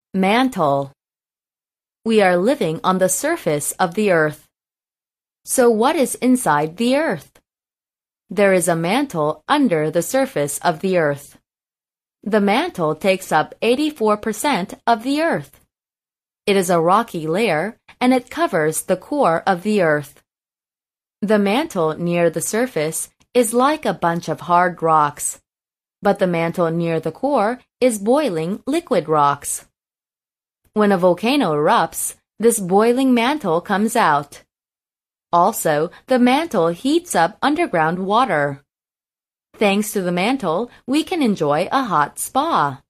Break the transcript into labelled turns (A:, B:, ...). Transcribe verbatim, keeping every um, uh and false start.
A: Mantle. We are living on the surface of the earth. So what is inside the earth? There is a mantle under the surface of the earth. The mantle takes up eighty-four percent of the earth. It is a rocky layer, and it covers the core of the earth. The mantle near the surface is like a bunch of hard rocks, but the mantle near the core is boiling liquid rocks. When a volcano erupts, this boiling mantle comes out. Also, the mantle heats up underground water. Thanks to the mantle, we can enjoy a hot spa.